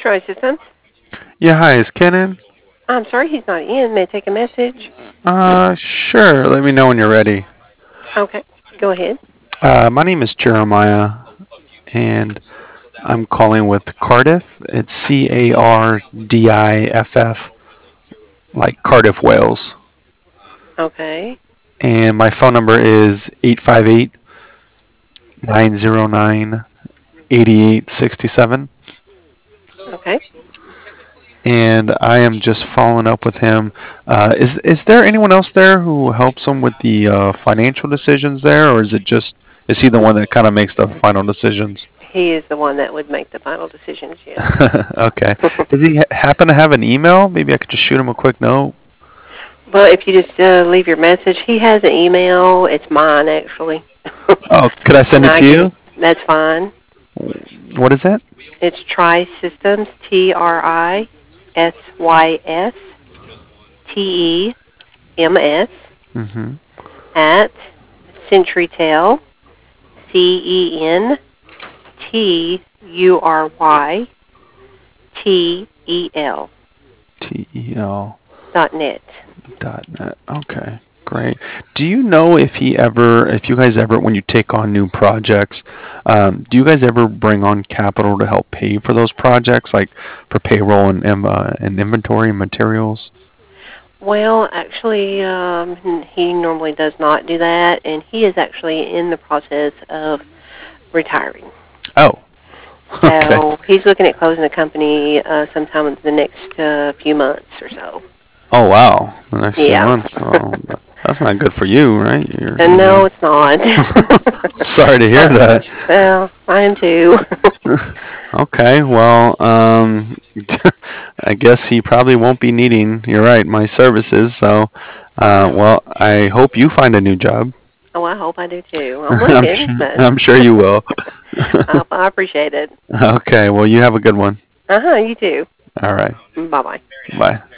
Troy Systems. Yeah, hi, is Ken in? I'm sorry he's not in. May I take a message? Sure. Let me know when you're ready. Okay, go ahead. My name is Jeremiah, and I'm calling with Cardiff. It's Cardiff, like Cardiff, Wales. Okay, And my phone number is 858-909-8867. okay. And I am just following up with him. Is there anyone else there who helps him with the financial decisions there, or is he the one that kind of makes the final decisions? He is the one that would make the final decisions, yes. Okay. Does he happen to have an email? Maybe I could just shoot him a quick note. Well, if you just leave your message, he has an email. It's mine, actually. Oh, could I send And it I to can, you? that's fine. What is it? It's Tri Systems, TRISYSTEMS, Mm-hmm. at CentryTel, CENTURYTEL TEL. .net. .net. Okay, great. Do you know if you guys ever, when you take on new projects, do you guys ever bring on capital to help pay for those projects, like for payroll and inventory and materials? Well, actually, he normally does not do that, and he is actually in the process of retiring. Oh, okay. So he's looking at closing the company sometime in the next few months or so. Oh, wow. The next few Yeah. months. Oh, that's not good for you, right? And no, it's not. Sorry to hear that. Well, I am too. Okay, well, I guess he probably won't be needing, you're right, my services. So, well, I hope you find a new job. Oh, I hope I do too. I'm looking, but I'm sure you will. I appreciate it. Okay, well, you have a good one. Uh huh. You too. All right, Bye bye. bye.